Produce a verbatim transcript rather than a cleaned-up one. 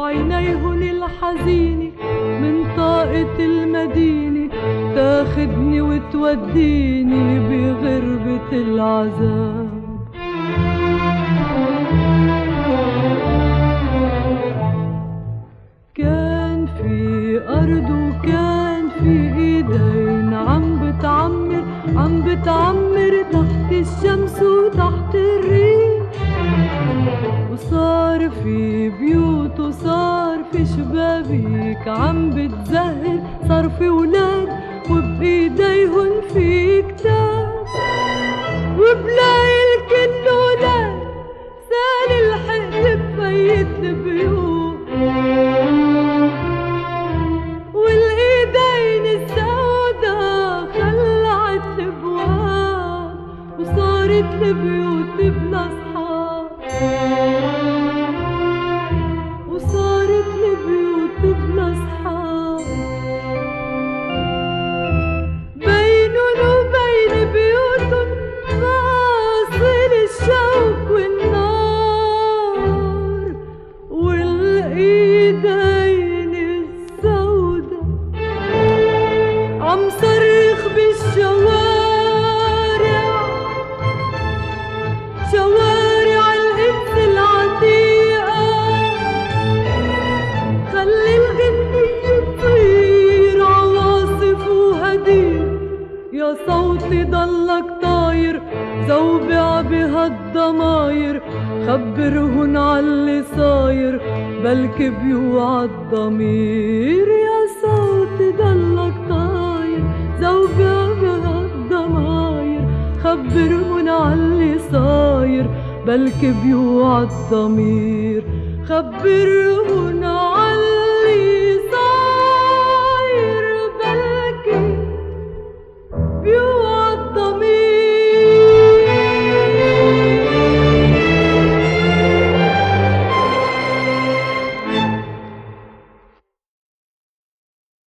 وعينيهن الحزينة من طاقة المدينة تاخدني وتوديني بغربة العذاب. كان في أرض وكان في إيدين عم بتعمر عم بتعمر تحت الشمس وتحت الريح، وصار في بيوت وصار في شبابيك عم بتزهر، صار في ولاد وبإيديهن في كتاب، وبلاقي الكل ولاد سال الحقل بفيت البيوت، والايدين السودا خلعت الابواب وصارت البيوت بلا اصحاب، وصارت البيوت بلا اصحاب. بينن وبين بيوتن فاصل الشوك والنار، والايدين السودا عم صرخ بالشوارع، شوارع القدس العتيقة، خلي الغنية تطير عواصف وهدير، يا صوتي ضلك طاير زوبع بهالضماير، خبرهن عاللي صاير بلكي بيوعى الضمير، يا صوتي ضلك طاير زوبع بهالضماير، خبرهن عاللي صاير بلكي بيوعى الضمير، خبرهن